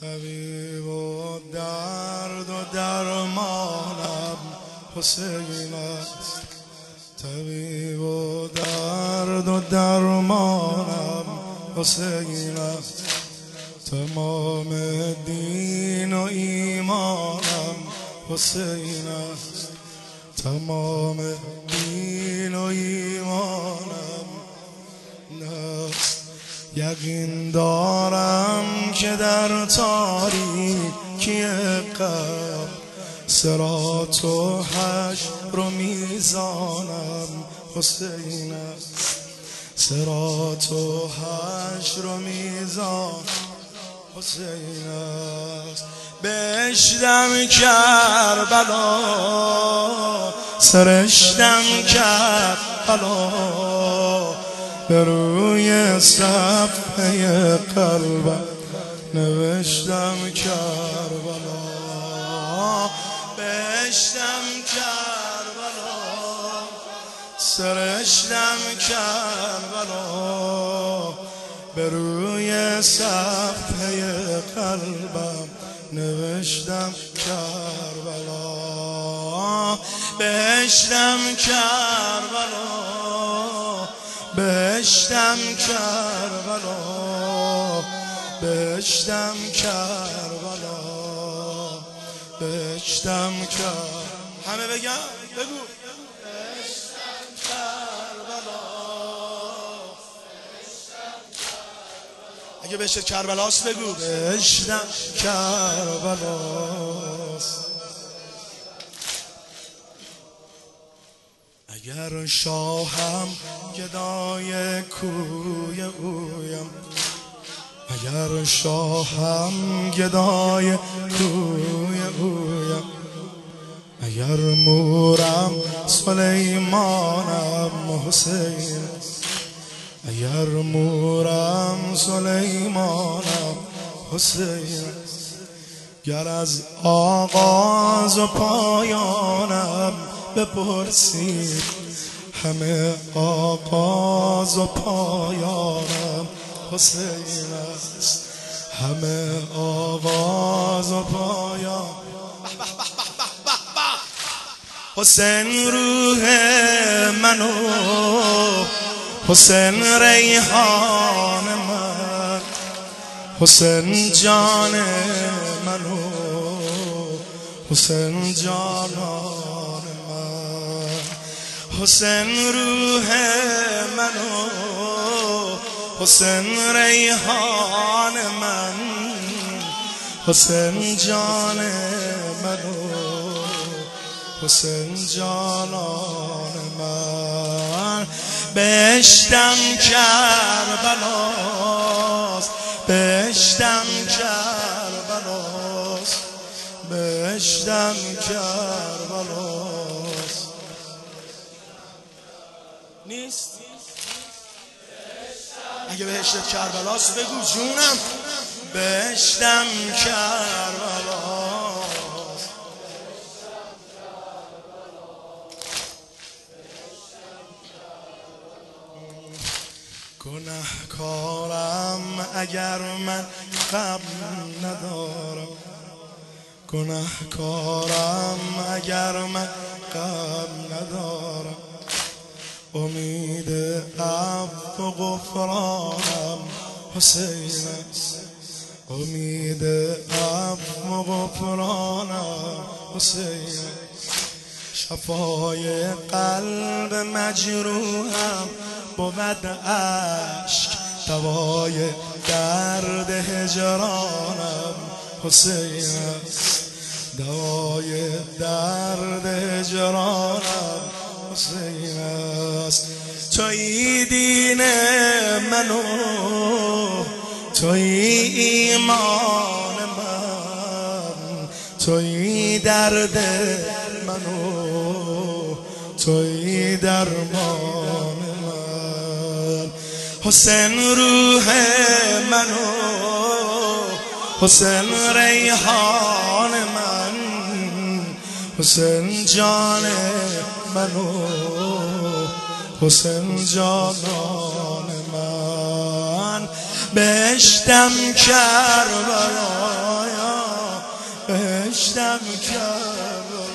طبیب و درد و درمانم حسین است. طبیب و درد و درمانم حسین است. تمام دین و ایمانم حسین است. تمام دین و ایمانم است. یقین دارم که در تاریکی قبر صراط و حشر و میزانم حسین است. صراط و حشر و میزان حسین است. بشتم کربلا سرشتم کربلا به روی صفحه قلبم نوشتم کربلا. بشتم کربلا سرشتم کربلا به روی صفحه قلبم نوشتم کربلا. بشتم کربلا بشتم کربلا بشتم کربلا بشتم کربلا. همه بگم بگو بشتم کربلا. اگه بشه کربلاست بگو بشتم کربلاست. اگر شاهم گدای کوی اویم، اگر شاهم گدای کوی اویم، اگر مورم سلیمانم حسین، اگر مورم سلیمانم حسین، گر از آغاز و پایانم بپرسید، همه آغاز و پایانم حسین است. همه آغاز و پایان حسین روح منو، حسین ریحان من، حسین جان منو، حسین جانان من، حسین روح منو، حسین ریحان من، حسین جان منو، حسین جانان من. بهشتم کربلاست، بهشتم کربلاست، بهشتم کربلاست. نیست؟ اگه بهشت کربلاست بگو جونم. بهشتم کربلاست. گنهکارم اگر من غم ندارم، گنهکارم اگر من غم ندارم، امید عفو و غفرانم حسین است. امید عفو و غفرانم حسین است. شفای قلب مجروحم بود عشق، دوای درد هجرانم حسین است. دوای درد هجرانم حسین است. تویی دین منو، تویی ایمان من، تویی درد منو، تویی درمان من. حسین روح منو، حسین ریحان من، حسین جان منو، حسین جانان من. بهشتم کربلا بهشتم کرد